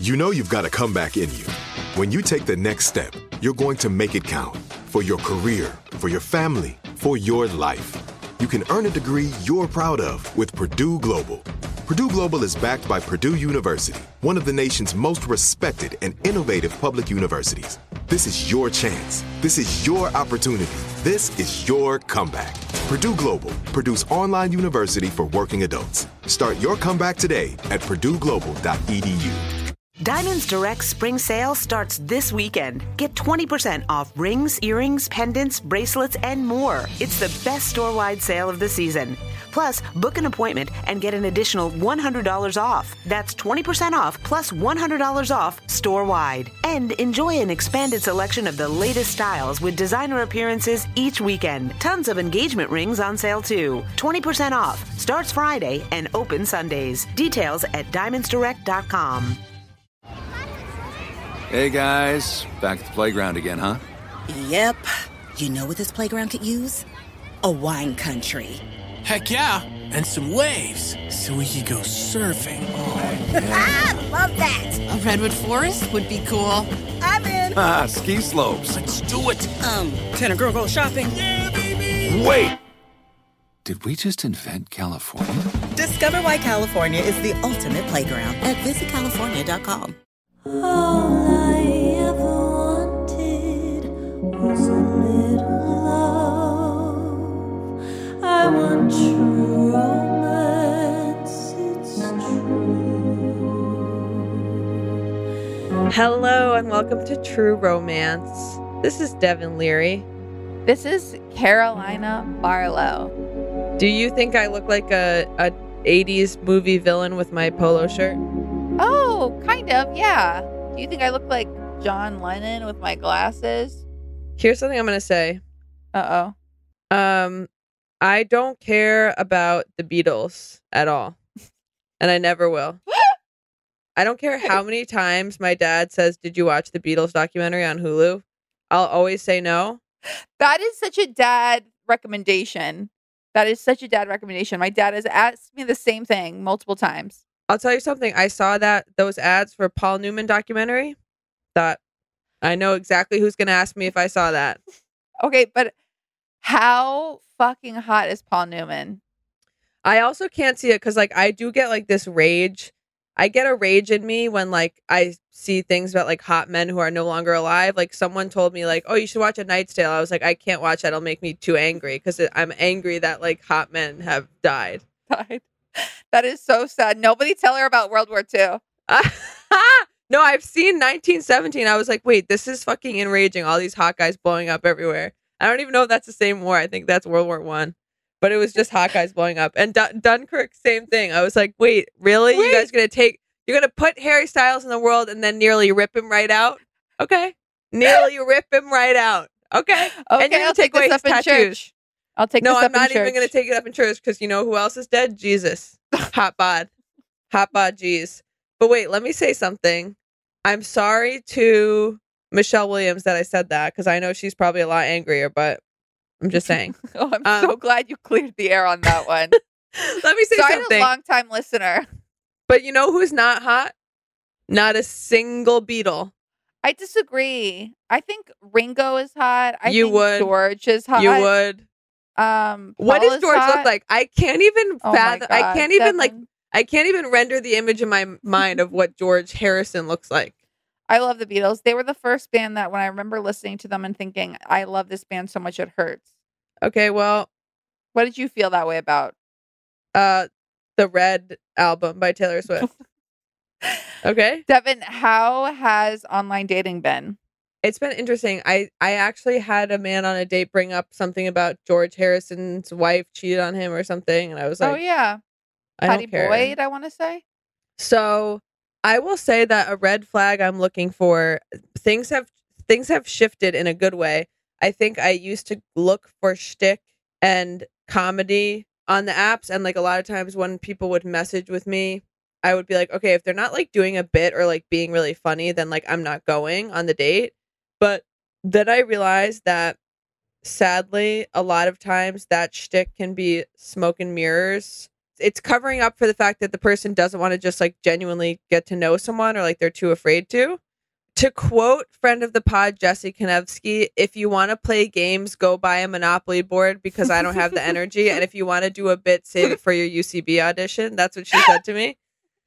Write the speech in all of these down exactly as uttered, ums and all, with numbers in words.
You know you've got a comeback in you. When you take the next step, you're going to make it count. For your career, for your family, for your life. You can earn a degree you're proud of with Purdue Global. Purdue Global is backed by Purdue University, one of the nation's most respected and innovative public universities. This is your chance. This is your opportunity. This is your comeback. Purdue Global, Purdue's online university for working adults. Start your comeback today at purdue global dot e d u. Diamonds Direct spring sale starts this weekend. Get twenty percent off rings, earrings, pendants, bracelets, and more. It's the best store-wide sale of the season. Plus, book an appointment and get an additional one hundred dollars off. That's twenty percent off plus one hundred dollars off store-wide. And enjoy an expanded selection of the latest styles with designer appearances each weekend. Tons of engagement rings on sale too. twenty percent off. Starts Friday and open Sundays. Details at diamonds direct dot com. Hey guys, back at the playground again, huh? Yep. You know what this playground could use? A wine country. Heck yeah, and some waves so we could go surfing. Oh, yeah. Ah, love that. A redwood forest would be cool. I'm in. Ah, ski slopes. Let's do it. Um, can a girl go shopping? Yeah, baby. Wait! Did we just invent California? Discover why California is the ultimate playground at visit california dot com. All I ever wanted was a little love. I want true romance, it's true. Hello and welcome to True Romance. This is Devin Leary. This is Carolina Barlow. Do you think I look like a, a eighties movie villain with my polo shirt? Oh, kind of, yeah. Do you think I look like John Lennon with my glasses? Here's something I'm going to say. Uh-oh. Um, I don't care about the Beatles at all. And I never will. I don't care how many times my dad says, "Did you watch the Beatles documentary on Hulu?" I'll always say no. That is such a dad recommendation. That is such a dad recommendation. My dad has asked me the same thing multiple times. I'll tell you something. I saw that those ads for Paul Newman documentary. Thought, I know exactly who's going to ask me if I saw that. Okay, but how fucking hot is Paul Newman? I also can't see it because, like, I do get like this rage. I get a rage in me when, like, I see things about like hot men who are no longer alive. Like, someone told me, like, "Oh, you should watch A Knight's Tale." I was like, I can't watch that. It'll make me too angry because I'm angry that like hot men have died. Died. That is so sad. Nobody tell her about World War Two. No, I've seen nineteen seventeen. I was like, wait, this is fucking enraging. All these hot guys blowing up everywhere. I don't even know if that's the same war. I think that's World War One. But it was just hot guys blowing up. And Dun- Dunkirk, same thing. I was like, wait, really? Wait. You guys gonna take, you're gonna put Harry Styles in the world and then nearly rip him right out? Okay. Nearly rip him right out. Okay. Okay, and you're gonna I'll take, take away this his up in tattoos. church. I'll take no, this I'm up not in even church. going to take it up in church because you know who else is dead? Jesus. Hot bod. Hot bod, geez. But wait, let me say something. I'm sorry to Michelle Williams that I said that because I know she's probably a lot angrier, but I'm just saying. Oh, I'm um, so glad you cleared the air on that one. Let me say Sorry something. to long-time listener. But you know who's not hot? Not a single Beatle. I disagree. I think Ringo is hot. I You think would. George is hot. You would. Um, What Paul does is George hot. look like? I can't even Oh my fathom. I God, can't even like. Devin. I can't even render the image in my mind of what George Harrison looks like. I love the Beatles. They were the first band that when I remember listening to them and thinking, I love this band so much it hurts. Okay, well, What did you feel that way about? uh, the Red album by Taylor Swift. Okay, Devin, how has online dating been? it's been interesting. I I actually had a man on a date bring up something about George Harrison's wife cheated on him or something, and I was like, oh, yeah. I Patty don't care. Boyd, I want to say. So I will say that a red flag I'm looking for, things have things have shifted in a good way. I think I used to look for shtick and comedy on the apps, and like a lot of times when people would message with me, I would be like, okay, if they're not like doing a bit or like being really funny, then like I'm not going on the date. But then I realized that sadly, a lot of times that shtick can be smoke and mirrors it's covering up for the fact that the person doesn't want to just like genuinely get to know someone or like they're too afraid to. To quote friend of the pod, Jesse Konevsky, if you want to play games, go buy a Monopoly board because I don't have the energy. And if you want to do a bit, save it for your U C B audition. That's what she said to me.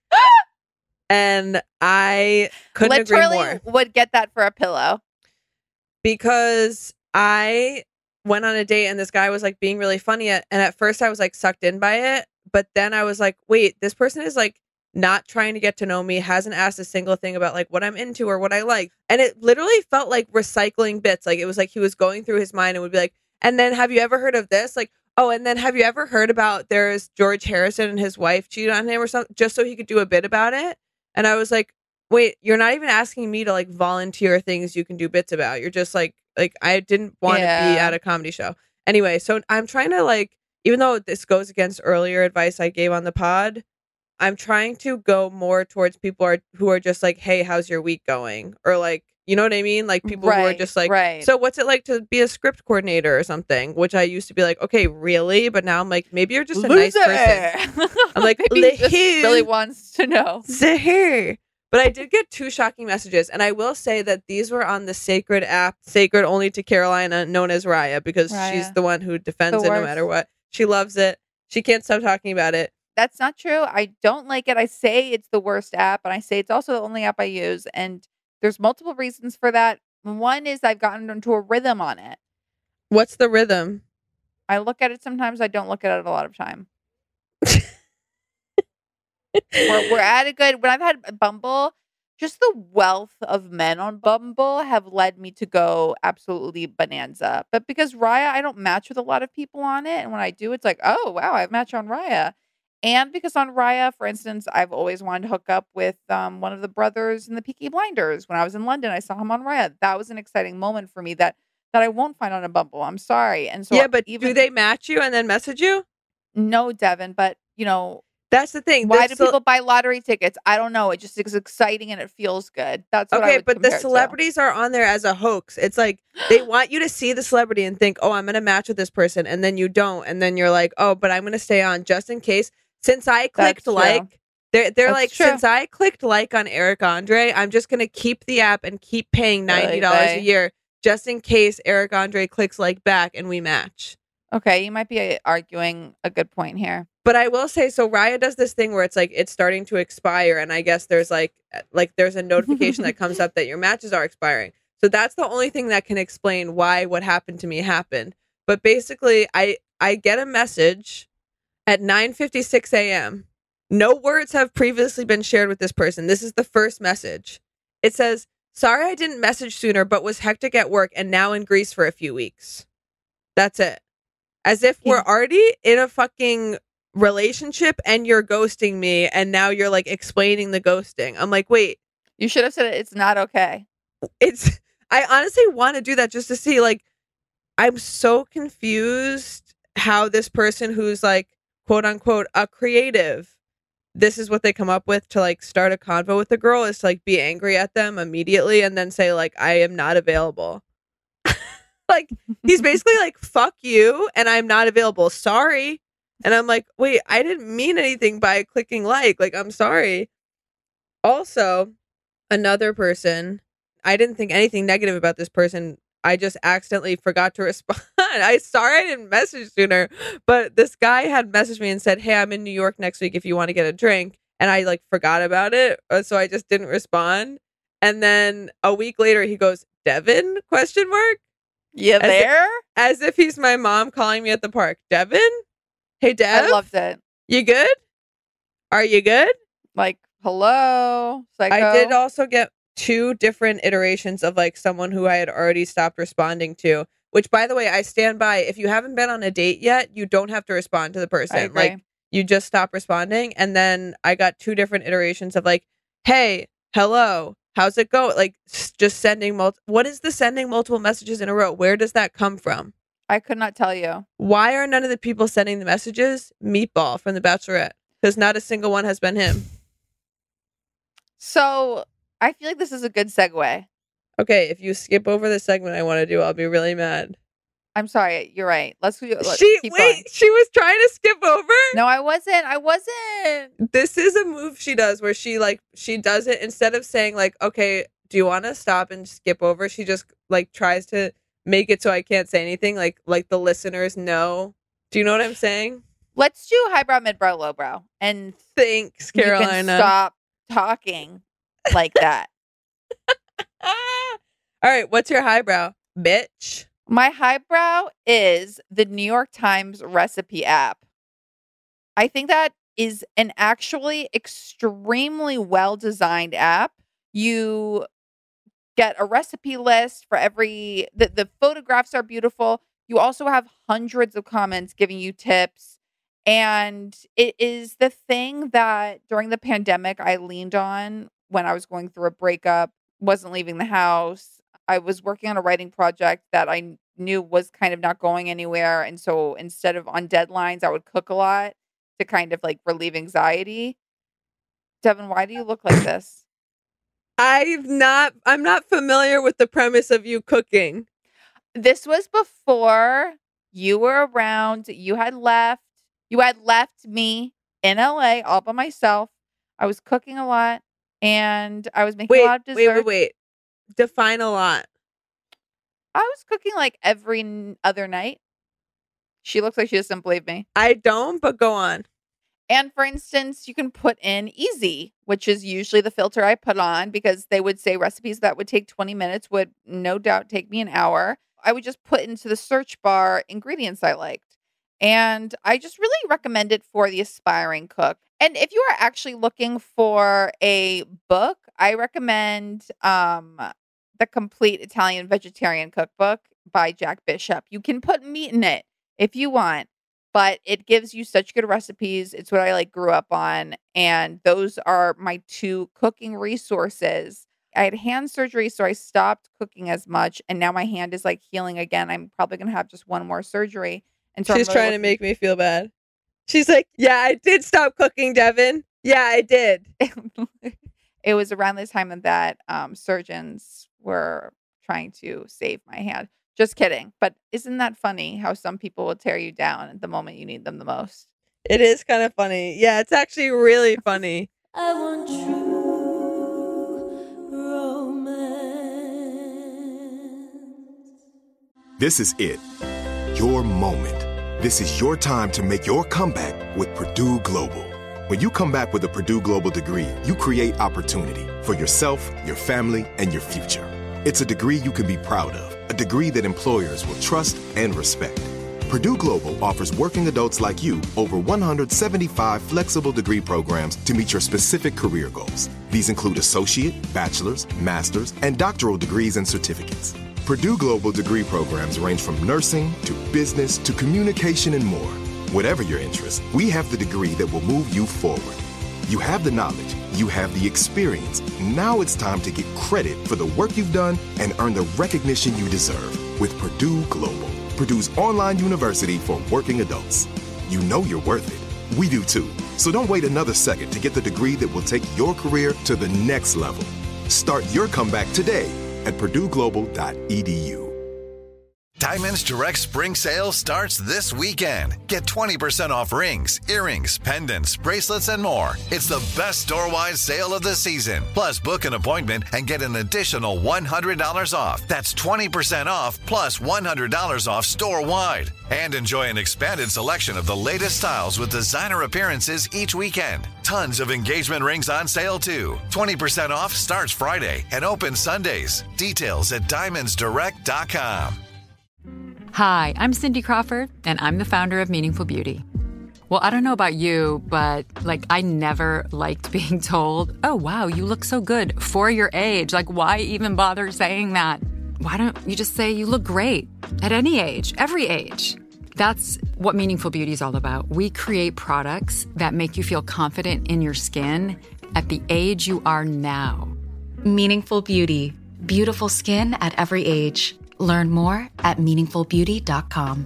And I couldn't Literally agree more. Would get that for a pillow. Because I went on a date and this guy was like being really funny. At, and at first I was like sucked in by it. But then I was like, wait, this person is like not trying to get to know me, hasn't asked a single thing about like what I'm into or what I like. And it literally felt like recycling bits. Like it was like he was going through his mind and would be like, and then have you ever heard of this? Like, oh, and then have you ever heard about there's George Harrison and his wife cheated on him or something, just so he could do a bit about it. And I was like, wait, you're not even asking me to like volunteer things you can do bits about. You're just like, like I didn't want to Yeah. be at a comedy show. Anyway, so I'm trying to like, even though this goes against earlier advice I gave on the pod, I'm trying to go more towards people are, who are just like, hey, how's your week going? Or like, you know what I mean? Like people who are Right, just like, right. so what's it like to be a script coordinator or something? Which I used to be like, okay, really? But now I'm like, maybe you're just a nice person. I'm like, Maybe he just "Lihoo." really wants to know. Zahir. But I did get two shocking messages. And I will say that these were on the sacred app, sacred only to Carolina, known as Raya, because she's Raya. the one who defends The it no worst. matter what. She loves it. She can't stop talking about it. That's not true. I don't like it. I say it's the worst app, and I say it's also the only app I use. And there's multiple reasons for that. One is I've gotten into a rhythm on it. What's the rhythm? I look at it sometimes. I don't look at it a lot of time. we're, we're at a good. When I've had Bumble, just the wealth of men on Bumble have led me to go absolutely bonanza. But because Raya, I don't match with a lot of people on it, and when I do, it's like, oh wow, I've matched on Raya. And because on Raya, for instance, I've always wanted to hook up with um, one of the brothers in the Peaky Blinders. When I was in London, I saw him on Raya. That was an exciting moment for me that that I won't find on a Bumble. I'm sorry. And so yeah, but even do they match you and then message you? no, Devin, but you know, That's the thing. why The do ce- people buy lottery tickets? I don't know. It just is exciting and it feels good. That's what I Okay, would but the compare it to. celebrities are on there as a hoax. It's like they want you to see the celebrity and think, oh, I'm going to match with this person. And then you don't. And then you're like, oh, but I'm going to stay on just in case. Since I clicked true. like, they're, they're That's like, true. since I clicked like on Eric Andre, I'm just going to keep the app and keep paying ninety dollars Really? a year just in case Eric Andre clicks like back and we match. Okay, you might be uh, arguing a good point here. But I will say, so Raya does this thing where it's like it's starting to expire, and I guess there's like like there's a notification that comes up that your matches are expiring. So that's the only thing that can explain why what happened to me happened. But basically, I I get a message at nine fifty-six a.m. No words have previously been shared with this person. This is the first message. It says, "Sorry I didn't message sooner, but was hectic at work and now in Greece for a few weeks." That's it. As if we're already in a fucking relationship and you're ghosting me and now you're like explaining the ghosting. I'm like, wait, You should have said it's not okay. it's I honestly want to do that just to see, like, I'm so confused how this person who's like quote unquote a creative, this is what they come up with to like start a convo with the girl, is to like be angry at them immediately and then say like, I am not available. Like, he's basically like, fuck you and I'm not available, sorry. And I'm like, wait, I didn't mean anything by clicking like. Like, I'm sorry. Also, another person, I didn't think anything negative about this person. I just accidentally forgot to respond. I sorry I didn't message sooner. But this guy had messaged me and said, hey, I'm in New York next week if you want to get a drink. And I like forgot about it. uh, So I just didn't respond. And then a week later, he goes, Devin? Question mark. You As if- there? As if he's my mom calling me at the park. Devin? Hey, Dev? I loved it. You good? Are you good? Like, hello, psycho. I did also get two different iterations of like someone who I had already stopped responding to, which, by the way, I stand by. If you haven't been on a date yet, you don't have to respond to the I person. agree. Like, you just stop responding. And then I got two different iterations of like, hey, hello, how's it go? Like, s- just sending multiple. What is the sending multiple messages in a row? Where does that come from? I could not tell you. Why are none of the people sending the messages Meatball from The Bachelorette? Because not a single one has been him. So I feel like this is a good segue. Okay, if you skip over the segment I want to do, I'll be really mad. I'm sorry. You're right. Let's, let's She keep wait, going. she was trying to skip over? No, I wasn't. I wasn't. This is a move she does where she like she does it instead of saying like, okay, do you want to stop and skip over? She just like tries to make it so I can't say anything, like like the listeners know. Do you know what I'm saying? Let's do highbrow, midbrow, lowbrow. And Thanks, you Carolina. can stop talking like that. All right, what's your highbrow, bitch? My highbrow is the New York Times recipe app. I think that is an actually extremely well-designed app. You get a recipe list for every, the, the photographs are beautiful. You also have hundreds of comments giving you tips. And it is the thing that during the pandemic I leaned on when I was going through a breakup, wasn't leaving the house. I was working on a writing project that I knew was kind of not going anywhere. And so instead of on deadlines, I would cook a lot to kind of like relieve anxiety. Devin, why do you look like this? I've not, I'm not familiar with the premise of you cooking. This was before you were around. You had left. You had left me in L A all by myself. I was cooking a lot and I was making Wait, a lot of desserts. wait, wait, wait. Define a lot. I was cooking like every n- other night. She looks like she doesn't believe me. I don't, but go on. And for instance, you can put in easy, which is usually the filter I put on because they would say recipes that would take twenty minutes would no doubt take me an hour. I would just put into the search bar ingredients I liked. And I just really recommend it for the aspiring cook. And if you are actually looking for a book, I recommend um, The Complete Italian Vegetarian Cookbook by Jack Bishop. You can put meat in it if you want, but it gives you such good recipes. It's what I like grew up on. And those are my two cooking resources. I had hand surgery, so I stopped cooking as much. And now my hand is like healing again. I'm probably going to have just one more surgery. And so She's really trying looking- to make me feel bad. She's like, yeah, I did stop cooking, Devin. Yeah, I did. It was around the time that um, surgeons were trying to save my hand. Just kidding. But isn't that funny how some people will tear you down at the moment you need them the most? It is kind of funny. Yeah, it's actually really funny. I want true romance. This is it. Your moment. This is your time to make your comeback with Purdue Global. When you come back with a Purdue Global degree, you create opportunity for yourself, your family, and your future. It's a degree you can be proud of, a degree that employers will trust and respect. Purdue Global offers working adults like you over one hundred seventy-five flexible degree programs to meet your specific career goals. These include associate, bachelor's, master's, and doctoral degrees and certificates. Purdue Global degree programs range from nursing to business to communication and more. Whatever your interest, we have the degree that will move you forward. You have the knowledge, you have the experience. Now it's time to get credit for the work you've done and earn the recognition you deserve with Purdue Global, Purdue's online university for working adults. You know you're worth it. We do too. So don't wait another second to get the degree that will take your career to the next level. Start your comeback today at purdue global dot e d u. Diamonds Direct Spring Sale starts this weekend. Get twenty percent off rings, earrings, pendants, bracelets, and more. It's the best store-wide sale of the season. Plus, book an appointment and get an additional one hundred dollars off. That's twenty percent off plus one hundred dollars off store-wide. And enjoy an expanded selection of the latest styles with designer appearances each weekend. Tons of engagement rings on sale, too. twenty percent off starts Friday and opens Sundays. Details at diamonds direct dot com. Hi, I'm Cindy Crawford, and I'm the founder of Meaningful Beauty. Well, I don't know about you, but like I never liked being told, oh, wow, you look so good for your age. Like, why even bother saying that? Why don't you just say you look great at any age, every age? That's what Meaningful Beauty is all about. We create products that make you feel confident in your skin at the age you are now. Meaningful Beauty. Beautiful skin at every age. Learn more at meaningful beauty dot com.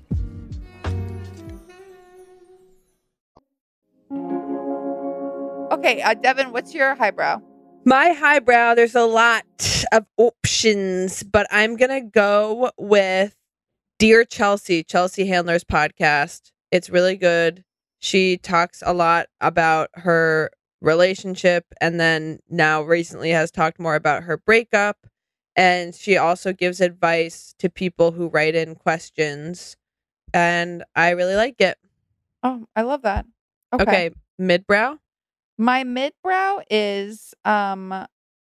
Okay, uh, Devin, what's your highbrow? My highbrow, there's a lot of options, but I'm going to go with Dear Chelsea, Chelsea Handler's podcast. It's really good. She talks a lot about her relationship and then now recently has talked more about her breakup. And she also gives advice to people who write in questions. And I really like it. Oh, I love that. Okay. Okay, midbrow. My midbrow is um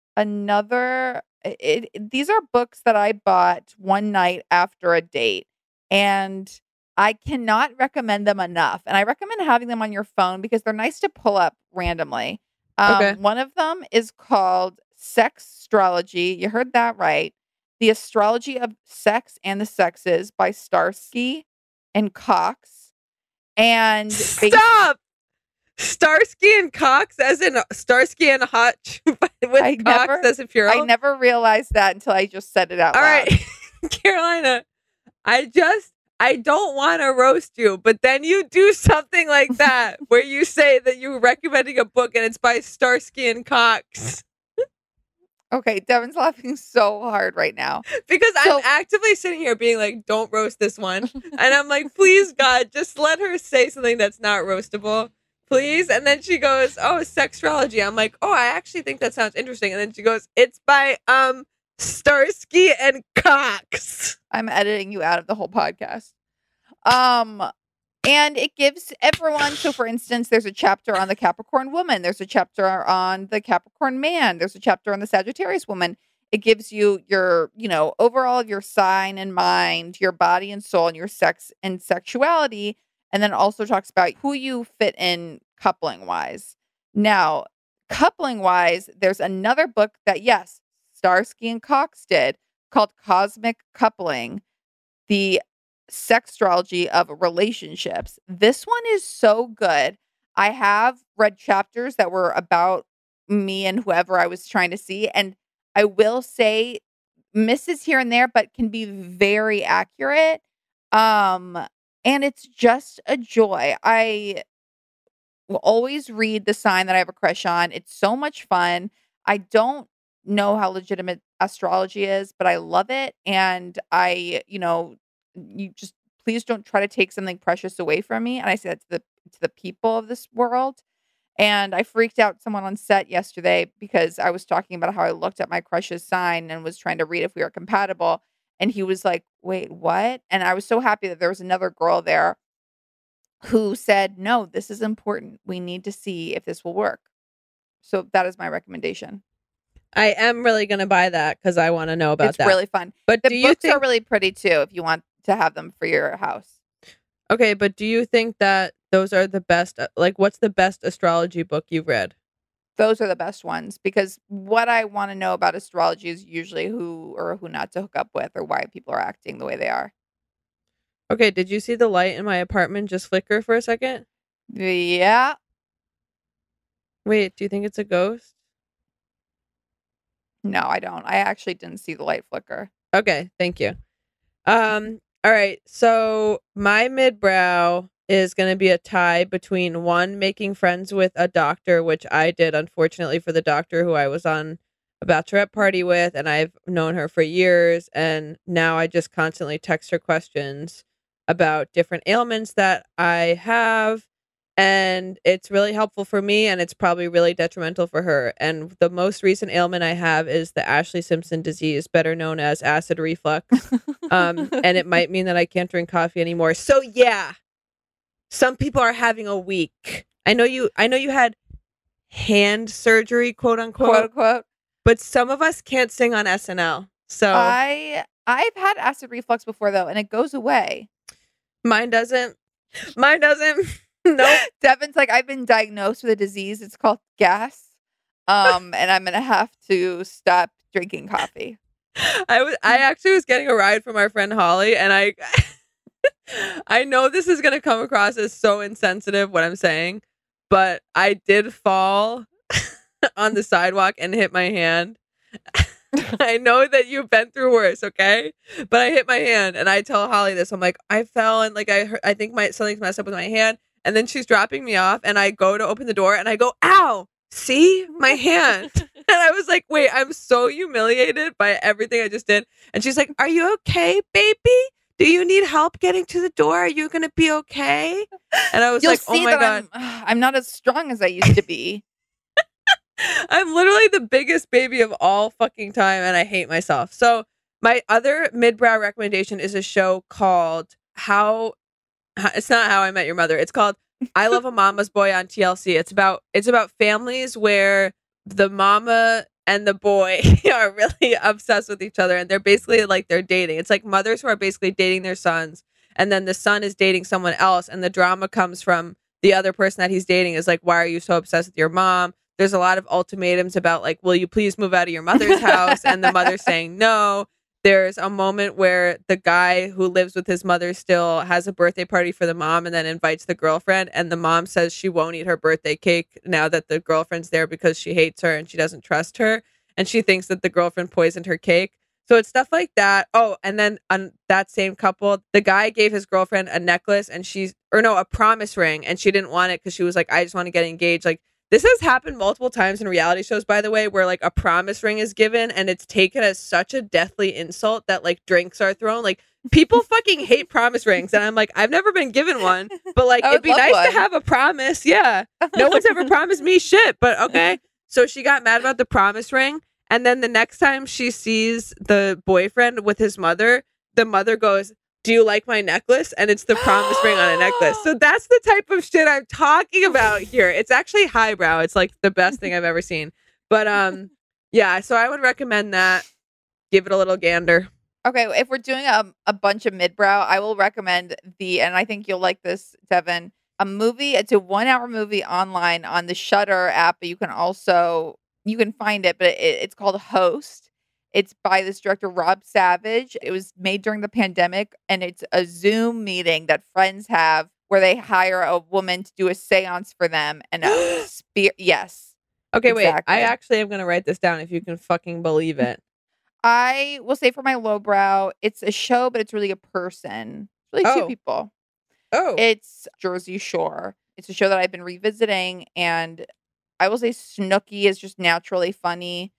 another it, it- these are books that I bought one night after a date, and I cannot recommend them enough. And I recommend having them on your phone because they're nice to pull up randomly. Um, Okay. One of them is called Sex Astrology. You heard that right. The Astrology of Sex and the Sexes by Starsky and Cox. And bas- Stop! Starsky and Cox, as in Starsky and Hutch, but with I Cox never- as a plural. I never realized that until I just said it out All loud. right, Carolina, I just, I don't want to roast you, but then you do something like that where you say that you're recommending a book and it's by Starsky and Cox. Okay, Devin's laughing so hard right now. Because So- I'm actively sitting here being like, don't roast this one. And I'm like, please, God, just let her say something that's not roastable. Please. And then she goes, oh, sextrology. I'm like, oh, I actually think that sounds interesting. And then she goes, it's by um Starsky and Cox. I'm editing you out of the whole podcast. Um, and it gives everyone. So, for instance, there's a chapter on the Capricorn woman. There's a chapter on the Capricorn man. There's a chapter on the Sagittarius woman. It gives you your, you know, overall your sign and mind, your body and soul, and your sex and sexuality. And then also talks about who you fit in coupling wise. Now, coupling wise, there's another book that, yes, Starsky and Cox did called Cosmic Coupling, the sextrology of relationships. This one is so good. I have read chapters that were about me and whoever I was trying to see. And I will say misses here and there, but can be very accurate. Um, and it's just a joy. I will always read the sign that I have a crush on. It's so much fun. I don't know how legitimate astrology is, but I love it. And I, you know, you just please don't try to take something precious away from me. And I say that to the to the people of this world. And I freaked out someone on set yesterday because I was talking about how I looked at my crush's sign and was trying to read if we were compatible. And he was like, wait, what? And I was so happy that there was another girl there who said, no, this is important. We need to see if this will work. So that is my recommendation. I am really going to buy that because I want to know about It's that. really fun. But The do you books think are really pretty too if you want to have them for your house. Okay, but do you think that those are the best? Like, what's the best astrology book you've read? Those are the best ones because what I want to know about astrology is usually who or who not to hook up with or why people are acting the way they are. Okay, did you see the light in my apartment just flicker for a second? Yeah. Wait, do you think it's a ghost? No, I don't. I actually didn't see the light flicker. Okay, thank you. Um, all right, so my midbrow is going to be a tie between one, making friends with a doctor, which I did, unfortunately, for the doctor who I was on a bachelorette party with, and I've known her for years, and now I just constantly text her questions about different ailments that I have, and it's really helpful for me, and it's probably really detrimental for her. And the most recent ailment I have is the Ashley Simpson disease, better known as acid reflux. um, and it might mean that I can't drink coffee anymore. So yeah, some people are having a week. I know you. I know you had hand surgery, quote unquote, Quote unquote. but some of us can't sing on S N L. So I I've had acid reflux before though, and it goes away. mine doesn't. Mine doesn't. Nope. Devin's like, I've been diagnosed with a disease. It's called gas. Um, and I'm gonna have to stop drinking coffee. I was. I actually was getting a ride from our friend Holly, and I. I know this is gonna come across as so insensitive what I'm saying, but I did fall on the sidewalk and hit my hand. I know that you've been through worse, okay? But I hit my hand, and I tell Holly this. I'm like, I fell, and like I, hurt, I think my something's messed up with my hand. And then she's dropping me off, and I go to open the door, and I go, "Ow! See my hand?" And I was like, "Wait, I'm so humiliated by everything I just did." And she's like, "Are you okay, baby? do you need help getting to the door? Are you going to be okay? And I was You'll like, oh see my that God. I'm, I'm not as strong as I used to be. I'm literally the biggest baby of all fucking time, and I hate myself. So my other mid-brow recommendation is a show called How, it's not How I Met Your Mother. It's called I Love a Mama's Boy on T L C. It's about, it's about families where the mama and the boy are really obsessed with each other, and they're basically like they're dating. It's like mothers who are basically dating their sons, and then the son is dating someone else, and the drama comes from the other person that he's dating is like, why are you so obsessed with your mom? There's a lot of ultimatums about like, will you please move out of your mother's house? And the mother's saying no. There's a moment where the guy who lives with his mother still has a birthday party for the mom and then invites the girlfriend. And the mom says she won't eat her birthday cake now that the girlfriend's there because she hates her and she doesn't trust her. And she thinks that the girlfriend poisoned her cake. So it's stuff like that. Oh, and then on that same couple, the guy gave his girlfriend a necklace and she's, or no, a promise ring. And she didn't want it because she was like, I just want to get engaged. Like, this has happened multiple times in reality shows, by the way, where like a promise ring is given and it's taken as such a deathly insult that like drinks are thrown. Like people fucking hate promise rings. And I'm like, I've never been given one, but like, it'd be nice one. to have a promise. Yeah. No one's ever promised me shit, but okay. So she got mad about the promise ring. And then the next time she sees the boyfriend with his mother, the mother goes, do you like my necklace? And it's the promise ring on a necklace. So that's the type of shit I'm talking about here. It's actually highbrow. It's like the best thing I've ever seen. But um, yeah, so I would recommend that. Give it a little gander. Okay, if we're doing a, a bunch of midbrow, I will recommend the, and I think you'll like this, Devin, a movie. It's a one hour movie online on the Shudder app, but you can also, you can find it, but it, it's called Host. It's by this director, Rob Savage. It was made during the pandemic, and it's a Zoom meeting that friends have where they hire a woman to do a seance for them. And a spear. Yes. Okay, exactly. wait. I actually am going to write this down if you can fucking believe it. I will say for my lowbrow, it's a show, but it's really a person. It's really oh. two people. Oh. It's Jersey Shore. It's a show that I've been revisiting, and I will say Snooki is just naturally funny.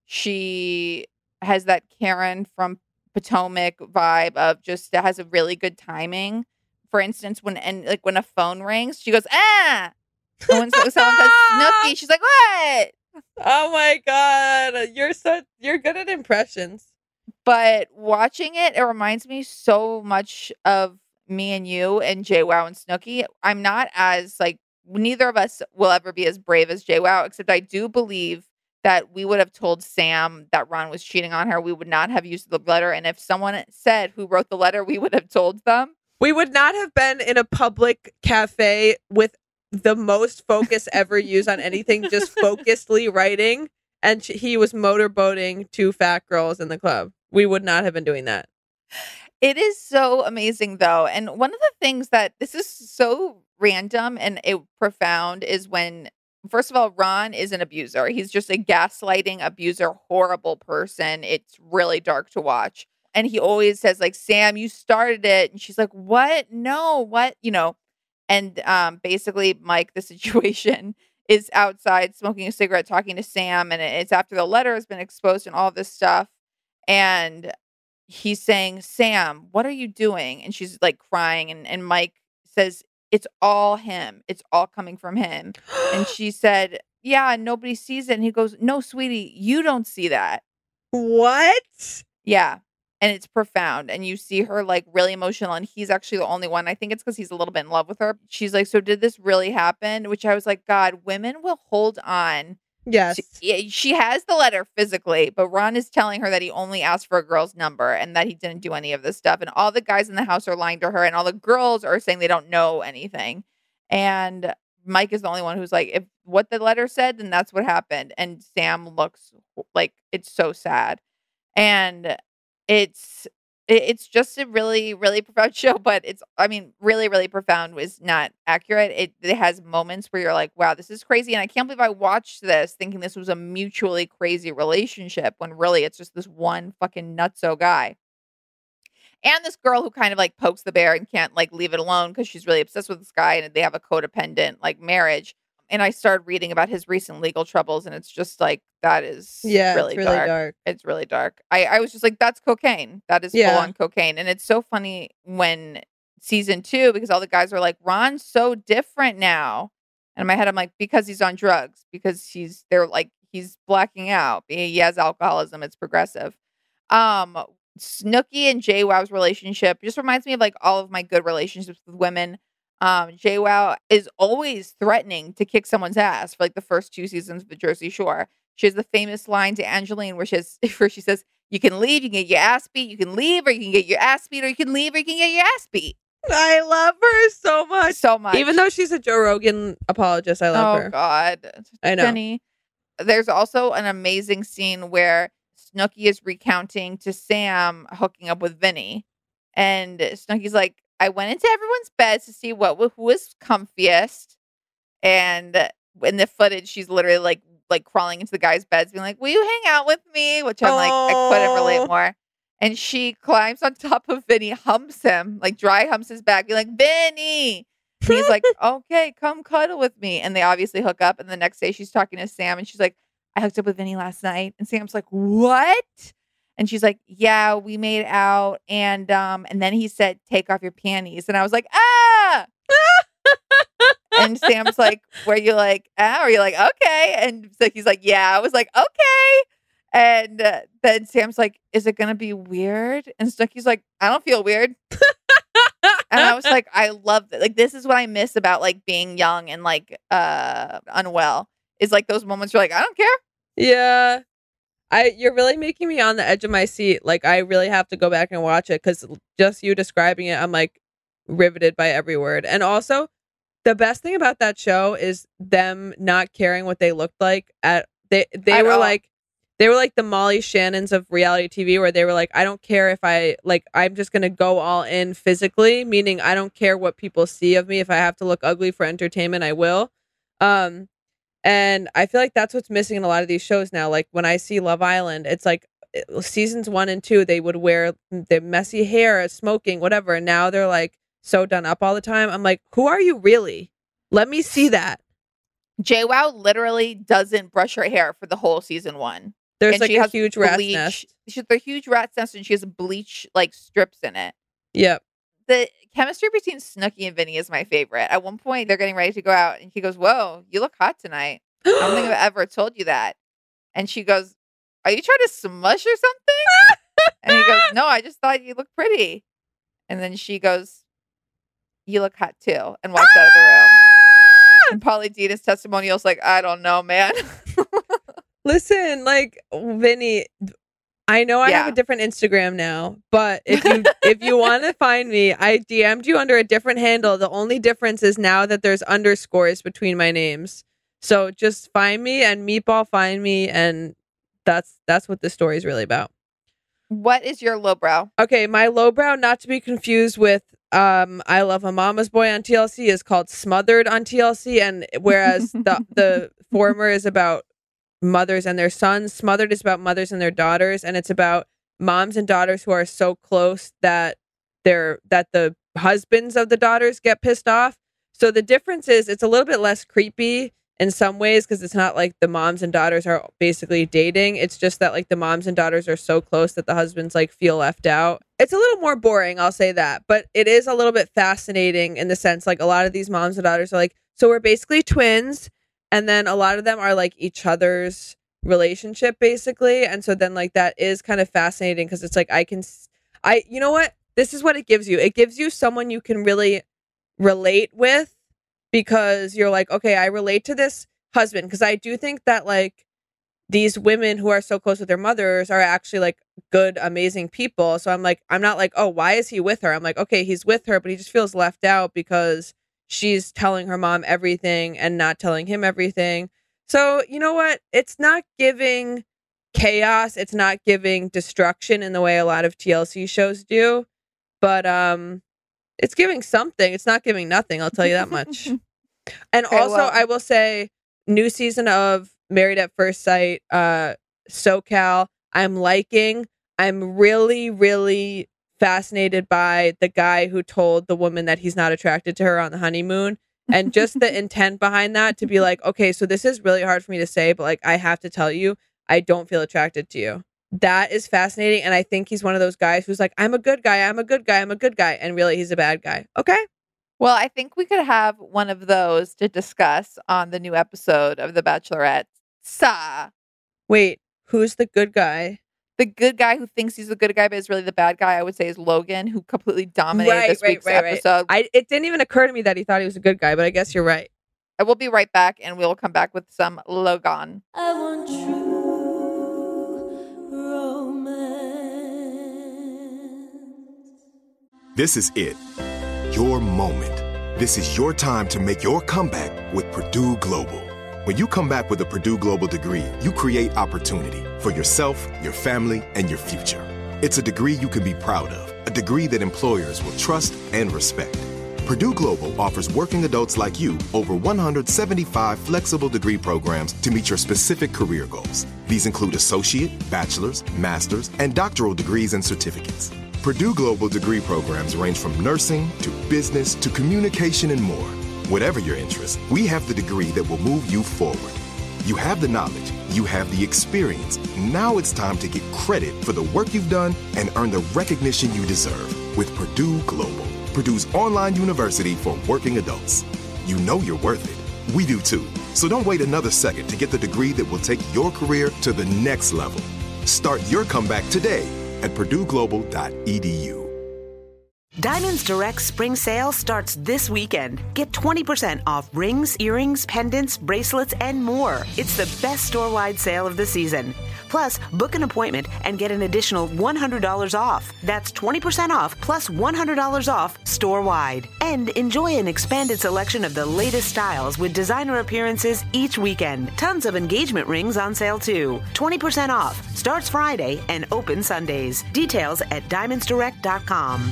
She has that Karen from Potomac vibe of just that has a really good timing. For instance, when and like when a phone rings, she goes, ah. And when someone says Snooki, she's like, what? Oh my God. You're so you're good at impressions. But watching it, it reminds me so much of Me and You and JWoww and Snooki. I'm not as like neither of us will ever be as brave as JWoww, except I do believe that we would have told Sam that Ron was cheating on her. We would not have used the letter. And if someone said who wrote the letter, we would have told them. We would not have been in a public cafe with the most focus ever used on anything, just focusedly writing. And he was motorboating two fat girls in the club. We would not have been doing that. It is so amazing, though. And one of the things that this is so random and it, profound is when, first of all, Ron is an abuser. He's just a gaslighting abuser, horrible person. It's really dark to watch. And he always says, like, Sam, you started it. And she's like, what? No, what? You know, and um, basically, Mike, the situation is outside smoking a cigarette, talking to Sam. And it's after the letter has been exposed and all this stuff. And he's saying, Sam, what are you doing? And she's like crying. And, and Mike says, it's all him. It's all coming from him. And she said, yeah, nobody sees it. And he goes, no, sweetie, you don't see that. What? Yeah. And it's profound. And you see her like really emotional. And he's actually the only one. I think it's because he's a little bit in love with her. She's like, so did this really happen? Which I was like, God, women will hold on. Yes. She, she has the letter physically, but Ron is telling her that he only asked for a girl's number and that he didn't do any of this stuff. And all the guys in the house are lying to her and all the girls are saying they don't know anything. And Mike is the only one who's like, if what the letter said, then that's what happened. And Sam looks like it's so sad. And it's it's just a really, really profound show, but it's, I mean, really, really profound was not accurate. It, it has moments where you're like, wow, this is crazy. And I can't believe I watched this thinking this was a mutually crazy relationship when really it's just this one fucking nutso guy. And this girl who kind of like pokes the bear and can't like leave it alone because she's really obsessed with this guy and they have a codependent like marriage. And I started reading about his recent legal troubles, and it's just like, that is Yeah, really, it's really dark. dark. It's really dark. I, I was just like, that's cocaine. That is Yeah. full on cocaine. And it's so funny when season two, because all the guys are like, Ron's so different now. And in my head, I'm like, because he's on drugs, because he's, they're like, he's blacking out. He has alcoholism. It's progressive. Um, Snooki and JWoww's relationship just reminds me of like all of my good relationships with women. Um, JWoww is always threatening to kick someone's ass for like the first two seasons of the Jersey Shore. She has the famous line to Angeline where she, has, where she says, you can leave, you can get your ass beat, you can leave, or you can get your ass beat, or you can leave, or you can get your ass beat. I love her so much. So much. Even though she's a Joe Rogan apologist, I love oh, her. God. I know. Jenny. There's also an amazing scene where Snooki is recounting to Sam hooking up with Vinny. And Snooki's like, I went into everyone's beds to see what who was comfiest. And in the footage, she's literally like like crawling into the guys' beds, being like, will you hang out with me? Which I'm like, I couldn't relate more. And she climbs on top of Vinny, humps him, like dry humps his back, being like, Vinny. And he's like, okay, come cuddle with me. And they obviously hook up. And the next day she's talking to Sam and she's like, I hooked up with Vinny last night. And Sam's like, what? And she's like, yeah, we made out. And um, and then he said, take off your panties. And I was like, ah. And Sam's like, were you like, ah? Or you're like, okay. And so he's like, yeah. I was like, okay. And uh, then Sam's like, is it going to be weird? And Snooki's like, I don't feel weird. And I was like, I love it. Like, this is what I miss about like being young and like uh unwell is like those moments you're like, I don't care. Yeah. I you're really making me on the edge of my seat. Like, I really have to go back and watch it because just you describing it, I'm like riveted by every word. And also, the best thing about that show is them not caring what they looked like. At they they At were all. like they were like the Molly Shannons of reality T V, where they were like, I don't care if I like I'm just gonna go all in physically, meaning I don't care what people see of me. If I have to look ugly for entertainment, I will. Um, and I feel like that's what's missing in a lot of these shows now. Like when I see Love Island, it's like seasons one and two, they would wear the messy hair, smoking, whatever. And now they're like so done up all the time. I'm like, who are you really? Let me see that. JWoww literally doesn't brush her hair for the whole season one. There's And like she a has huge rat's bleach. nest. She's the huge rat's nest, and she has bleach like strips in it. Yep. The chemistry between Snooki and Vinny is my favorite. At one point, they're getting ready to go out, and he goes, "Whoa, you look hot tonight. I don't think I've ever told you that." And she goes, "Are you trying to smush or something?" And he goes, "No, I just thought you looked pretty." And then she goes, "You look hot too," and walks out of the room. And Pauly Dina's testimonial is like, I don't know, man. Listen, like Vinny, I know I Yeah. have a different Instagram now, but if you if you want to find me, I D M'd you under a different handle. The only difference is now that there's underscores between my names. So just find me and Meatball find me, and that's that's what this story is really about. What is your lowbrow? Okay, my lowbrow, not to be confused with um I Love a Mama's Boy on T L C, is called Smothered on T L C, and whereas the the former is about mothers and their sons, Smothered is about mothers and their daughters, and it's about moms and daughters who are so close that they're that the husbands of the daughters get pissed off. So the difference is it's a little bit less creepy in some ways because it's not like the moms and daughters are basically dating. It's just that like the moms and daughters are so close that the husbands like feel left out. It's a little more boring, I'll say that, but it is a little bit fascinating in the sense like a lot of these moms and daughters are like, so we're basically twins, and then a lot of them are like each other's relationship basically. And so then like that is kind of fascinating because it's like I can s- I you know what? This is what it gives you. It gives you someone you can really relate with, because you're like, okay, I relate to this husband, because I do think that like these women who are so close with their mothers are actually like good, amazing people. So I'm like, I'm not like, oh, why is he with her? I'm like, okay, he's with her, but he just feels left out because she's telling her mom everything and not telling him everything. So you know what? It's not giving chaos. It's not giving destruction in the way a lot of T L C shows do, but um, it's giving something. It's not giving nothing. I'll tell you that much. And Okay, also, well- I will say, new season of Married at First Sight, uh, SoCal, I'm liking. I'm really, really fascinated by the guy who told the woman that he's not attracted to her on the honeymoon. And just the intent behind that to be like, okay, so this is really hard for me to say, but like, I have to tell you, I don't feel attracted to you. That is fascinating. And I think he's one of those guys who's like, I'm a good guy. I'm a good guy. I'm a good guy. And really, he's a bad guy. Okay. Well, I think we could have one of those to discuss on the new episode of The Bachelorette. Sa. Wait, who's the good guy? The good guy who thinks he's the good guy, but is really the bad guy, I would say, is Logan, who completely dominated Right, this right, week's right, right. episode. I, it didn't even occur to me that he thought he was a good guy, but I guess you're right. I will be right back, and we'll come back with some Logan. I want true romance. This is it. Your moment. This is your time to make your comeback with Purdue Global. When you come back with a Purdue Global degree, you create opportunity for yourself, your family, and your future. It's a degree you can be proud of, a degree that employers will trust and respect. Purdue Global offers working adults like you over one hundred seventy-five flexible degree programs to meet your specific career goals. These include associate, bachelor's, master's, and doctoral degrees and certificates. Purdue Global degree programs range from nursing to business to communication and more. Whatever your interest, we have the degree that will move you forward. You have the knowledge, you have the experience. Now it's time to get credit for the work you've done and earn the recognition you deserve with Purdue Global, Purdue's online university for working adults. You know you're worth it. We do too. So don't wait another second to get the degree that will take your career to the next level. Start your comeback today at purdue global dot e d u. Diamonds Direct spring sale starts this weekend. Get twenty percent off rings, earrings, pendants, bracelets, and more. It's the best store-wide sale of the season. Plus, book an appointment and get an additional one hundred dollars off. That's twenty percent off plus one hundred dollars off store-wide. And enjoy an expanded selection of the latest styles with designer appearances each weekend. Tons of engagement rings on sale too. twenty percent off. Starts Friday and open Sundays. Details at diamonds direct dot com.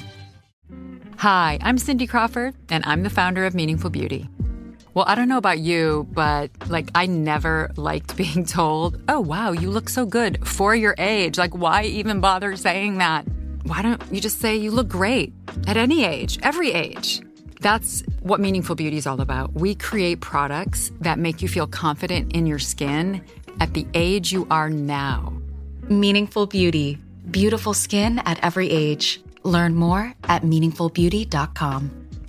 Hi, I'm Cindy Crawford, and I'm the founder of Meaningful Beauty. Well, I don't know about you, but like I never liked being told, oh, wow, you look so good for your age. Like, why even bother saying that? Why don't you just say you look great at any age, every age? That's what Meaningful Beauty is all about. We create products that make you feel confident in your skin at the age you are now. Meaningful Beauty. Beautiful skin at every age. Learn more at meaningful beauty dot com.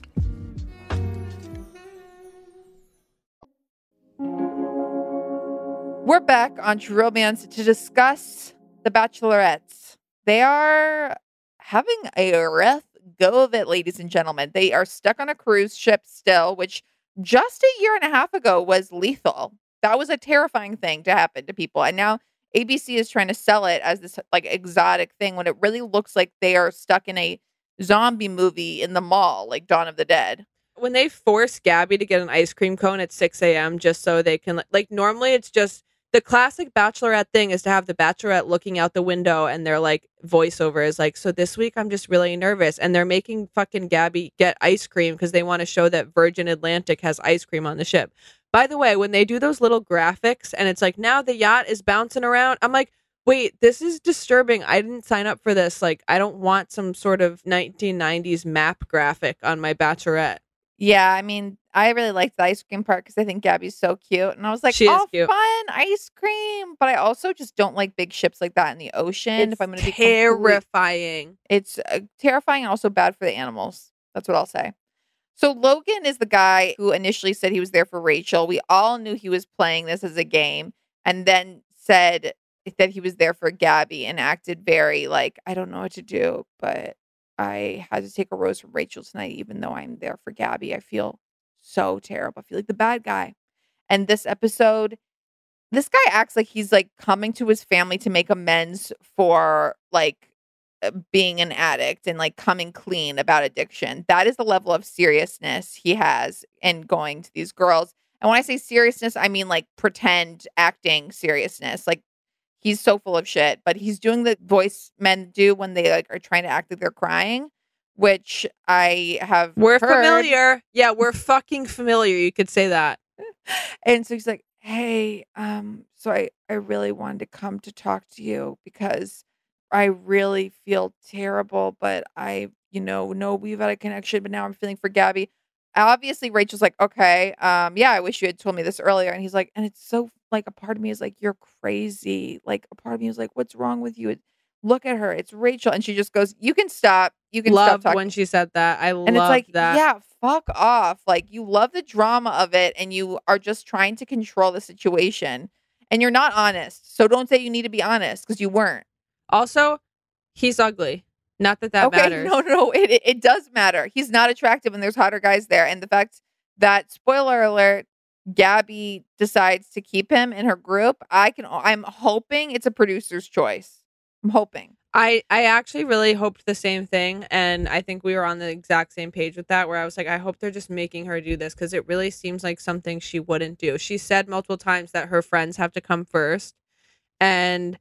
We're back on True Romance to discuss The Bachelorettes. They are having a rough go of it, ladies and gentlemen. They are stuck on a cruise ship still, which just a year and a half ago was lethal. That was a terrifying thing to happen to people. And now A B C is trying to sell it as this like exotic thing when it really looks like they are stuck in a zombie movie in the mall, like Dawn of the Dead. When they force Gabby to get an ice cream cone at six a.m. just so they can, like, normally it's just the classic Bachelorette thing is to have the Bachelorette looking out the window and their like voiceover is like, so this week I'm just really nervous. And they're making fucking Gabby get ice cream because they want to show that Virgin Atlantic has ice cream on the ship. By the way, when they do those little graphics and it's like, now the yacht is bouncing around, I'm like, wait, this is disturbing. I didn't sign up for this. Like, I don't want some sort of nineteen nineties map graphic on my Bachelorette. Yeah, I mean, I really liked the ice cream part because I think Gabby's so cute. And I was like, She is oh, cute. fun, ice cream. But I also just don't like big ships like that in the ocean. It's if I'm going to be terrifying. complete- It's uh, terrifying and also bad for the animals. That's what I'll say. So Logan is the guy who initially said he was there for Rachel. We all knew he was playing this as a game and then said that he was there for Gabby and acted very like, I don't know what to do, but I had to take a rose from Rachel tonight, even though I'm there for Gabby. I feel so terrible. I feel like the bad guy. And this episode, this guy acts like he's like coming to his family to make amends for like uh, being an addict and like coming clean about addiction. That is the level of seriousness he has in going to these girls. And when I say seriousness, I mean like pretend acting seriousness. Like he's so full of shit, but he's doing the voice men do when they like are trying to act like they're crying, which I have We're heard. familiar. Yeah, we're fucking familiar. You could say that. And so he's like, hey, um, so I, I really wanted to come to talk to you because I really feel terrible, but I, you know, know we've had a connection, but now I'm feeling for Gabby. obviously Rachel's like, okay, um, yeah, I wish you had told me this earlier. And he's like, and it's so like a part of me is like, you're crazy. Like a part of me is like, what's wrong with you? It, look at her. It's Rachel. And she just goes, you can stop. You can Love stop talking. when she said that. I love And it's like, that. yeah, fuck off. Like you love the drama of it and you are just trying to control the situation and you're not honest. So don't say you need to be honest because you weren't. Also, he's ugly. Not that that okay, matters. No, no, it, it it does matter. He's not attractive and there's hotter guys there. And the fact that, spoiler alert, Gabby decides to keep him in her group, I can I'm hoping it's a producer's choice. I'm hoping. I, I actually really hoped the same thing. And I think we were on the exact same page with that, where I was like, I hope they're just making her do this because it really seems like something she wouldn't do. She said multiple times that her friends have to come first. And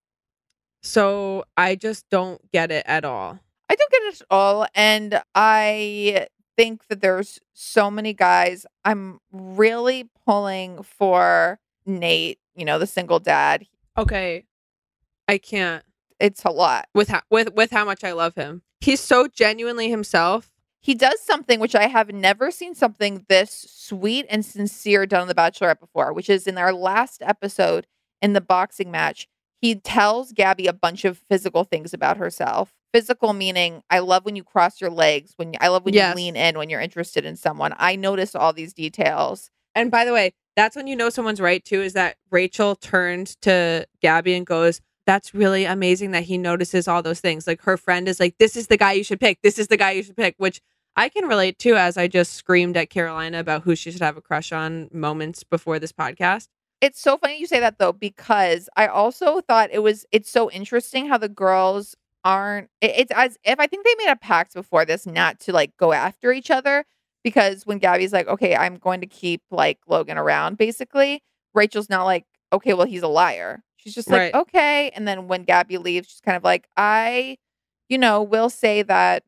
so I just don't get it at all. I don't get it at all. And I think that there's so many guys. I'm really pulling for Nate, you know, the single dad. Okay. I can't. It's a lot. With how, with, with how much I love him. He's so genuinely himself. He does something which I have never seen something this sweet and sincere done on The Bachelorette before, which is in our last episode in the boxing match. He tells Gabby a bunch of physical things about herself. Physical meaning, I love when you cross your legs. When I love when yes. you lean in when you're interested in someone. I notice all these details. And by the way, that's when you know someone's right too, is that Rachel turned to Gabby and goes, that's really amazing that he notices all those things. Like her friend is like, this is the guy you should pick. This is the guy you should pick, which I can relate to, as I just screamed at Carolina about who she should have a crush on moments before this podcast. It's so funny you say that though, because I also thought it was, it's so interesting how the girls aren't, it, it's as if I think they made a pact before this not to like go after each other, because when Gabby's like, okay, I'm going to keep like Logan around, basically, Rachel's not like, okay, well, he's a liar. She's just like, right. okay. And then when Gabby leaves, she's kind of like, I, you know, will say that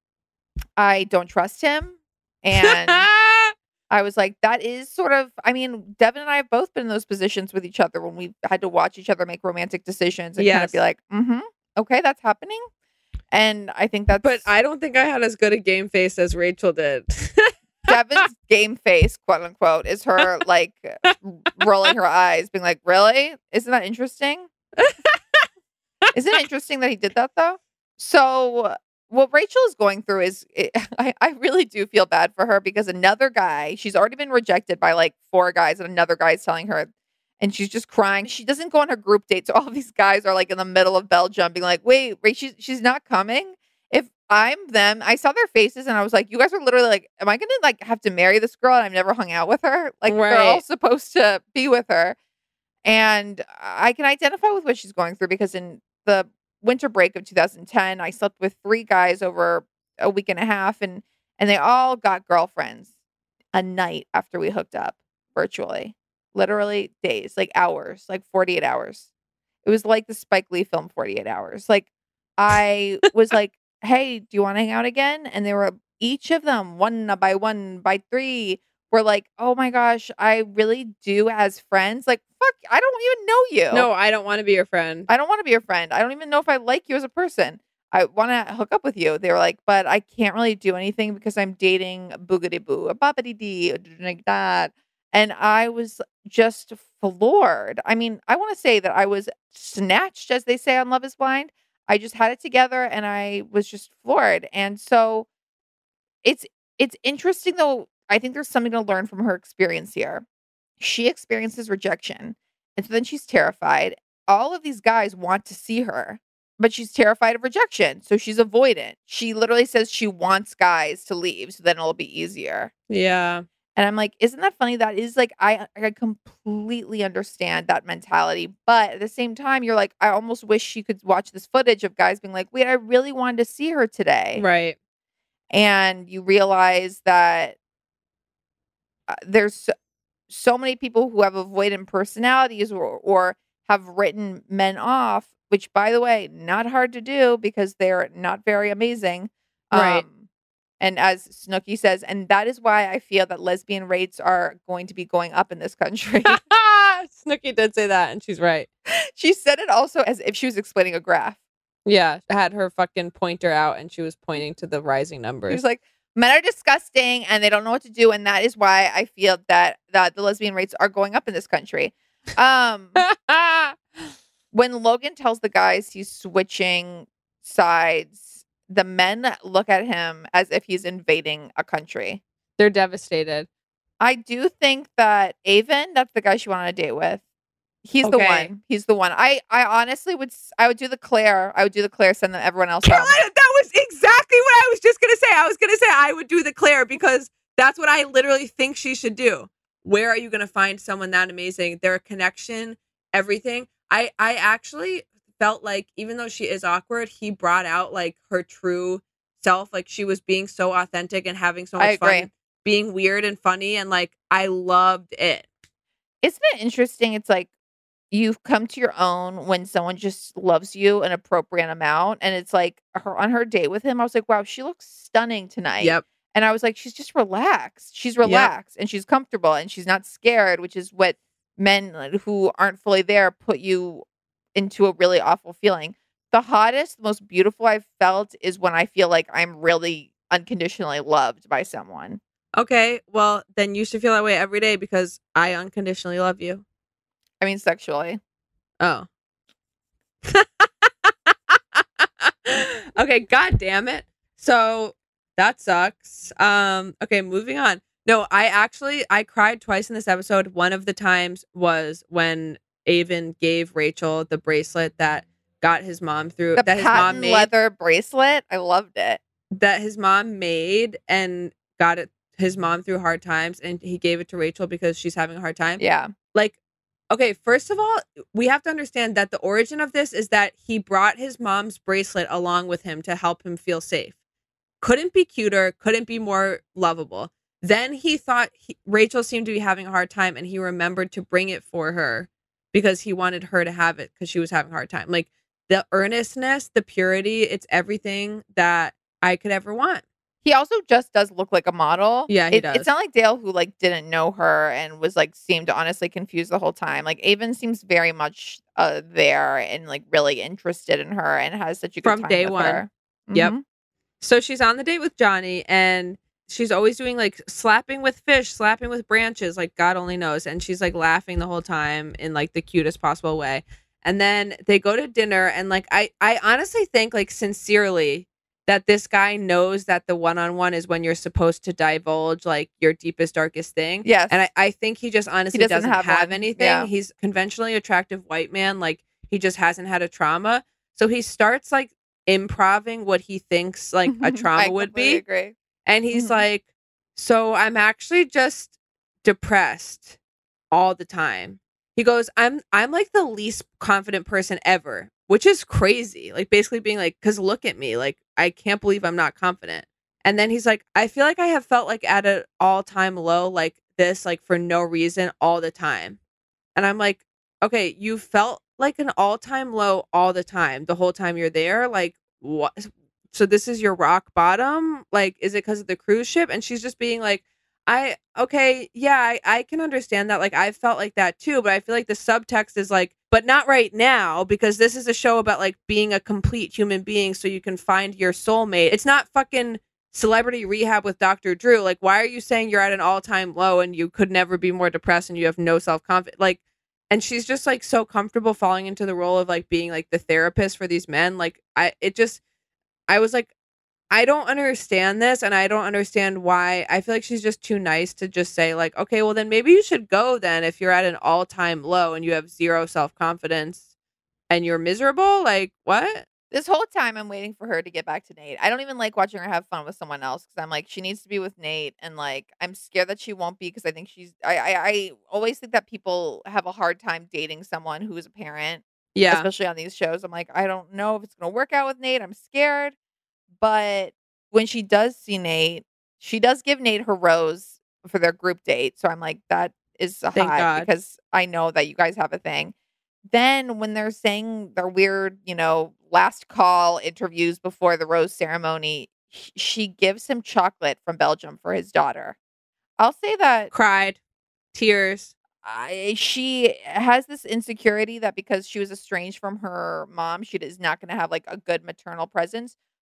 I don't trust him. And I was like, that is sort of, I mean, Devin and I have both been in those positions with each other when we had to watch each other make romantic decisions and yes. kind of be like, mm-hmm, okay, that's happening. And I think that's... But I don't think I had as good a game face as Rachel did. Devin's game face, quote unquote, is her like rolling her eyes, being like, really? Isn't that interesting? Isn't it interesting that he did that though? So what Rachel is going through is, it, I, I really do feel bad for her because another guy, she's already been rejected by like four guys and another guy is telling her, and she's just crying. She doesn't go on her group date. So all these guys are like in the middle of Belgium being like, wait, wait, she's, she's not coming. If I'm them, I saw their faces and I was like, you guys are literally like, am I going to like have to marry this girl? And I've never hung out with her. Like right. They're all supposed to be with her. And I can identify with what she's going through because in the winter break of two thousand ten, I slept with three guys over a week and a half and, and they all got girlfriends a night after we hooked up virtually, literally days, like hours, like forty-eight hours. It was like the Spike Lee film forty-eight hours. Like I was like, hey, do you want to hang out again? And they were each of them one by one by three were like, oh my gosh, I really do as friends. Like, fuck, I don't even know you. No, I don't want to be your friend. I don't want to be your friend. I don't even know if I like you as a person. I want to hook up with you. They were like, but I can't really do anything because I'm dating boogity boo, a boppity dee, like that. And I was just floored. I mean, I want to say that I was snatched, as they say on Love is Blind. I just had it together and I was just floored. And so it's it's interesting, though. I think there's something to learn from her experience here. She experiences rejection. And so then she's terrified. All of these guys want to see her, but she's terrified of rejection. So she's avoidant. She literally says she wants guys to leave so then it'll be easier. Yeah. And I'm like, isn't that funny? That is like, I, I completely understand that mentality. But at the same time, you're like, I almost wish she could watch this footage of guys being like, wait, I really wanted to see her today. Right. And you realize that uh, there's so, so many people who have avoidant personalities or, or have written men off, which, by the way, not hard to do because they're not very amazing. Right. Um, And as Snooki says, and that is why I feel that lesbian rates are going to be going up in this country. Snooki did say that, and she's right. She said it also as if she was explaining a graph. Yeah, had her fucking pointer out, and she was pointing to the rising numbers. She was like, Men are disgusting and they don't know what to do. And that is why I feel that, that the lesbian rates are going up in this country. Um, when Logan tells the guys he's switching sides, the men look at him as if he's invading a country. They're devastated. I do think that Avon, that's the guy she went on a date with. He's Okay. the one. He's the one. I, I honestly would, s- I would do the Claire. I would do the Claire, send them everyone else home. Carolina, that was exactly what I was just going to say. I was going to say I would do the Claire because that's what I literally think she should do. Where are you going to find someone that amazing? Their connection, everything. I, I actually felt like even though she is awkward, he brought out like her true self. Like she was being so authentic and having so I much fun, agree. being weird and funny. And like, I loved it. Isn't it interesting? It's like you've come to your own when someone just loves you an appropriate amount. And it's like her on her date with him, I was like, wow, she looks stunning tonight. Yep. And I was like, she's just relaxed. She's relaxed and she's comfortable and she's not scared, which is what men who aren't fully there put you into a really awful feeling. The hottest, most beautiful I've felt is when I feel like I'm really unconditionally loved by someone. Okay. Well, then you should feel that way every day because I unconditionally love you. I mean, sexually. Oh. Okay, god damn it. So that sucks. Um, okay, moving on. No, I actually I cried twice in this episode. One of the times was when Avon gave Rachel the bracelet that got his mom through The that his mom patent made leather bracelet. I loved it. that his mom made and got it his mom through hard times, and he gave it to Rachel because she's having a hard time. Yeah. Like, okay, first of all, we have to understand that the origin of this is that he brought his mom's bracelet along with him to help him feel safe. Couldn't be cuter, couldn't be more lovable. Then he thought he, Rachel seemed to be having a hard time, and he remembered to bring it for her because he wanted her to have it because she was having a hard time. Like, the earnestness, the purity, it's everything that I could ever want. He also just does look like a model. Yeah, he It- does. It's not like Dale, who like didn't know her and was like seemed honestly confused the whole time. Like Avon seems very much uh, there and like really interested in her and has such a good From time day with one. her. Yep. Mhm. So she's on the date with Johnny, and she's always doing like slapping with fish, slapping with branches, like God only knows. And she's like laughing the whole time in like the cutest possible way. And then they go to dinner, and like I, I honestly think like sincerely that this guy knows that the one-on-one is when you're supposed to divulge like your deepest, darkest thing. Yes. And I, I think he just honestly doesn't doesn't, have have, one. anything. Yeah. He's conventionally attractive white man. Like he just hasn't had a trauma. So he starts like improving what he thinks like a trauma I would completely be. agree. And he's Mhm. like, so I'm actually just depressed all the time. He goes, I'm I'm like the least confident person ever, which is crazy. Like basically being like, cause look at me. Like, I can't believe I'm not confident. And then he's like, I feel like I have felt like at an all time low like this, like for no reason all the time. And I'm like, okay, you felt like an all time low all the time, the whole time you're there. Like, what? So this is your rock bottom? Like, is it because of the cruise ship? And she's just being like, I, okay, yeah, I, I can understand that. Like, I felt like that too, but I feel like the subtext is like, but not right now, because this is a show about like being a complete human being so you can find your soulmate. It's not fucking Celebrity Rehab with Doctor Drew. Like, why are you saying you're at an all time low and you could never be more depressed and you have no self confidence? Like, and she's just like so comfortable falling into the role of like being like the therapist for these men. Like, I, it just, I was like, I don't understand this, and I don't understand why. I feel like she's just too nice to just say like, okay, well then maybe you should go then if you're at an all-time low and you have zero self-confidence and you're miserable. Like, what? This whole time I'm waiting for her to get back to Nate. I don't even like watching her have fun with someone else because I'm like, she needs to be with Nate, and like I'm scared that she won't be because I think she's I, I I always think that people have a hard time dating someone who is a parent. Yeah. Especially on these shows. I'm like, I don't know if it's gonna work out with Nate. I'm scared. But when she does see Nate, she does give Nate her rose for their group date. So I'm like, that is a Thank hot God. because I know that you guys have a thing. Then when they're saying their weird, you know, last call interviews before the rose ceremony, sh- she gives him chocolate from Belgium for his daughter. I'll say that Cried, tears. I, she has this insecurity that because she was estranged from her mom, she is not going to have like a good maternal presence.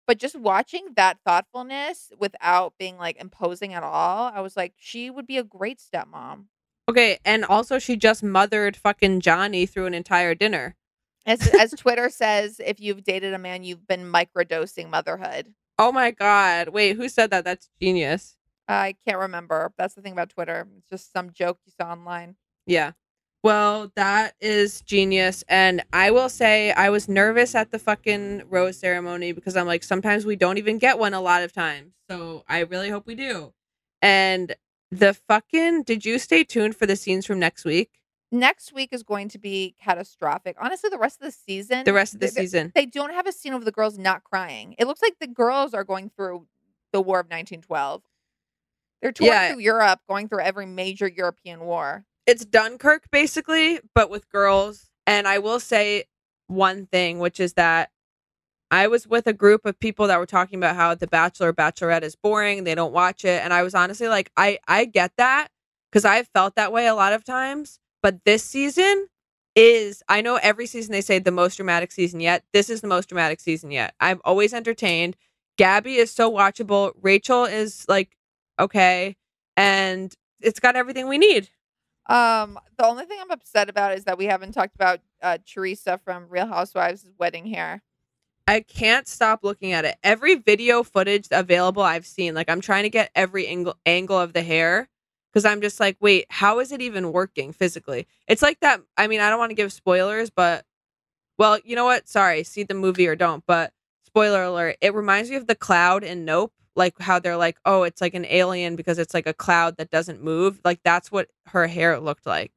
But just watching that thoughtfulness without being like imposing at all, I was like, she would be a great stepmom. Okay, and also she just mothered fucking Johnny through an entire dinner. As as Twitter says, if you've dated a man, you've been microdosing motherhood. Oh my God. Wait, who said that? That's genius. I can't remember. That's the thing about Twitter. It's just some joke you saw online. Yeah. Well, that is genius. And I will say I was nervous at the fucking rose ceremony because I'm like, sometimes we don't even get one a lot of times. So I really hope we do. And the fucking, did you stay tuned for the scenes from next week? Next week is going to be catastrophic. Honestly, the rest of the season. The rest of the they, season. They don't have a scene of the girls not crying. It looks like the girls are going through the War of nineteen twelve. They're touring Yeah. through Europe, going through every major European war. It's Dunkirk, basically, but with girls. And I will say one thing, which is that I was with a group of people that were talking about how The Bachelor or Bachelorette is boring. They don't watch it. And I was honestly like, I, I get that because I've felt that way a lot of times. But this season is, I know every season they say the most dramatic season yet. This is the most dramatic season yet. I'm always entertained. Gabby is so watchable. Rachel is like, okay. And it's got everything we need. Um, the only thing I'm upset about is that we haven't talked about uh, Teresa from Real Housewives' wedding hair. I can't stop looking at it. Every video footage available I've seen, like I'm trying to get every angle, angle of the hair. Because I'm just like, wait, how is it even working physically? It's like that. I mean, I don't want to give spoilers, but, well, you know what? Sorry, see the movie or don't. But spoiler alert, it reminds me of The Cloud in Nope. Like how they're like, oh, it's like an alien because it's like a cloud that doesn't move. Like that's what her hair looked like.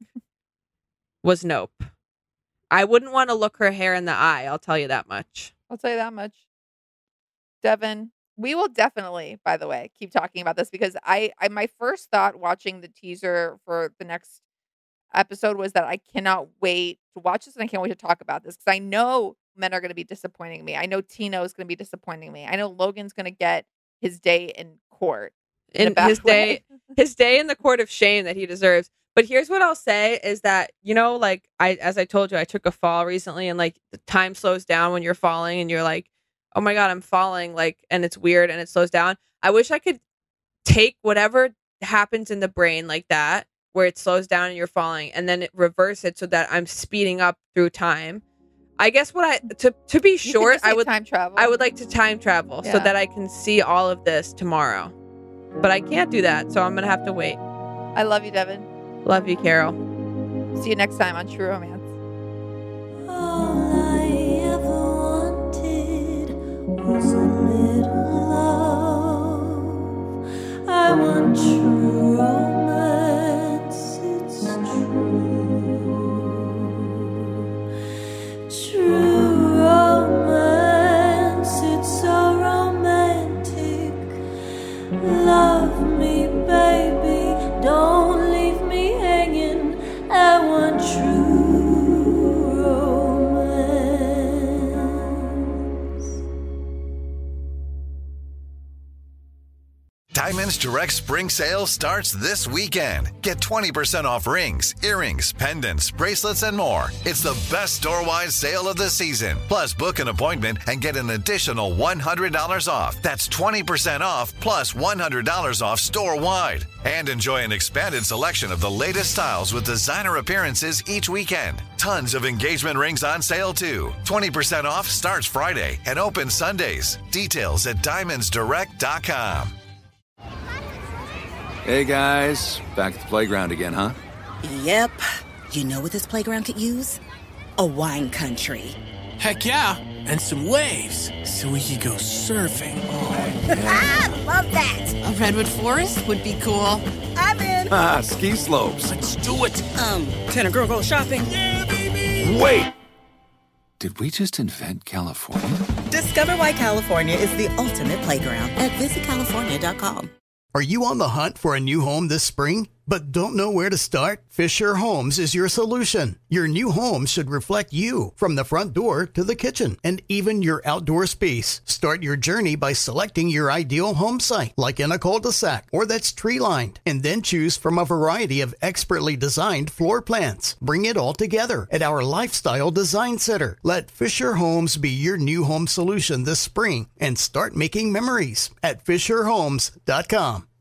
Was Nope. I wouldn't want to look her hair in the eye. I'll tell you that much. I'll tell you that much. Devin. We will definitely, by the way, keep talking about this because I, I, my first thought watching the teaser for the next episode was that I cannot wait to watch this and I can't wait to talk about this because I know men are going to be disappointing me. I know Tino is going to be disappointing me. I know Logan's going to get his day in court. In, in his day, his day in the court of shame that he deserves. But here's what I'll say is that, you know, like I, as I told you, I took a fall recently and like the time slows down when you're falling and you're like, oh my God, I'm falling, like, and it's weird and it slows down. I wish I could take whatever happens in the brain like that, where it slows down and you're falling, and then it reverse it so that I'm speeding up through time. I guess what I, to, to be short, I would time travel. I would like to time travel Yeah. so that I can see all of this tomorrow. But I can't do that, so I'm going to have to wait. I love you, Devin. Love you, Carol. See you next time on True Romance. All I ever wanted was a little love. I want true romance, it's true. True romance, it's so romantic. Love me, baby, don't leave me hanging. I want true romance. Diamonds Direct Spring Sale starts this weekend. Get twenty percent off rings, earrings, pendants, bracelets, and more. It's the best store-wide sale of the season. Plus, book an appointment and get an additional one hundred dollars off. That's twenty percent off plus one hundred dollars off store-wide. And enjoy an expanded selection of the latest styles with designer appearances each weekend. Tons of engagement rings on sale, too. twenty percent off starts Friday and opens Sundays. Details at diamonds direct dot com. Hey guys, back at the playground again, huh? Yep. You know what this playground could use? A wine country. Heck yeah, and some waves so we could go surfing. Oh, Ah, love that. A redwood forest would be cool. I'm in. Ah, ski slopes. let's do it. Um, can a girl go shopping? Yeah, baby. Wait! Did we just invent California? Discover why California is the ultimate playground at visit california dot com. Are you on the hunt for a new home this spring? but don't know where to start? Fisher Homes is your solution. Your new home should reflect you from the front door to the kitchen and even your outdoor space. Start your journey by selecting your ideal home site, like in a cul-de-sac or that's tree-lined, and then choose from a variety of expertly designed floor plans. Bring it all together at our Lifestyle Design Center. Let Fisher Homes be your new home solution this spring and start making memories at fisher homes dot com.